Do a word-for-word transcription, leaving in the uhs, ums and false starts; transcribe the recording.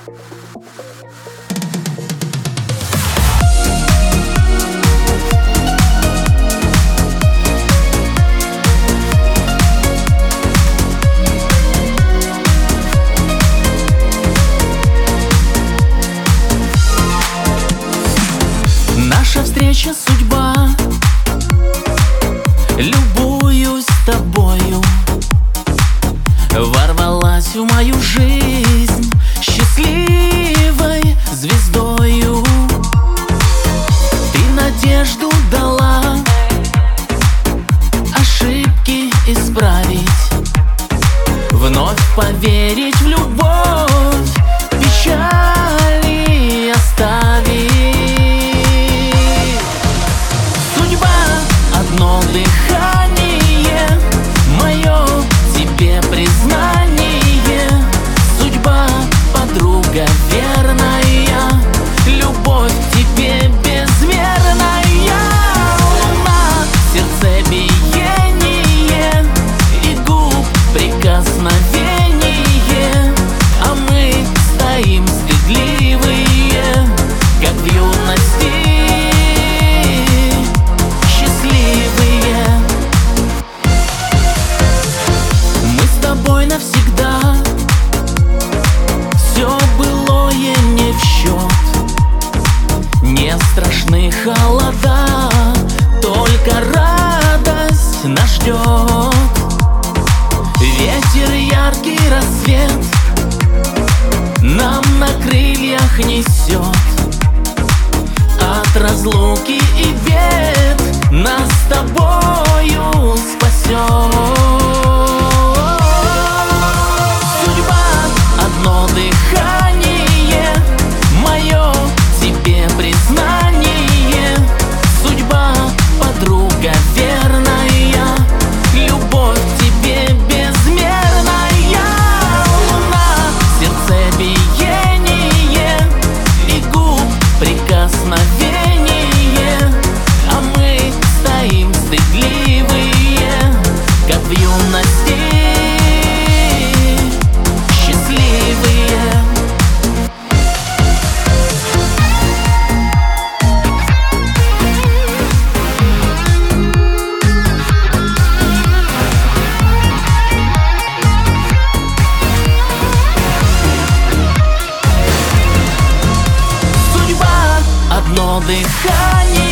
Наша встреча — судьба. Любуюсь тобою. Ворвалась в мою жизнь счастливой звездою. Ты надежду дала ошибки исправить, вновь поверить в любовь, печали оставить. Одно дыхание мое, тебе признание. Судьба, подруга верная, любовь к тебе безмерная. Луна, сердцебиение и губ прикосновение, а мы стоим стыдливые, как в юности. Навсегда все былое не в счет, не страшны холода, только радость нас ждет. Ветер, яркий рассвет нам на крыльях несет. От разлуки и бед нас с тобою спасет. Одно дыхание мое, тебе признание. Судьба, подруга верная, любовь к тебе безмерная. Луна, сердцебиение и губ прикосновение, а мы стоим стыдливые, как в юности. Одно дыхание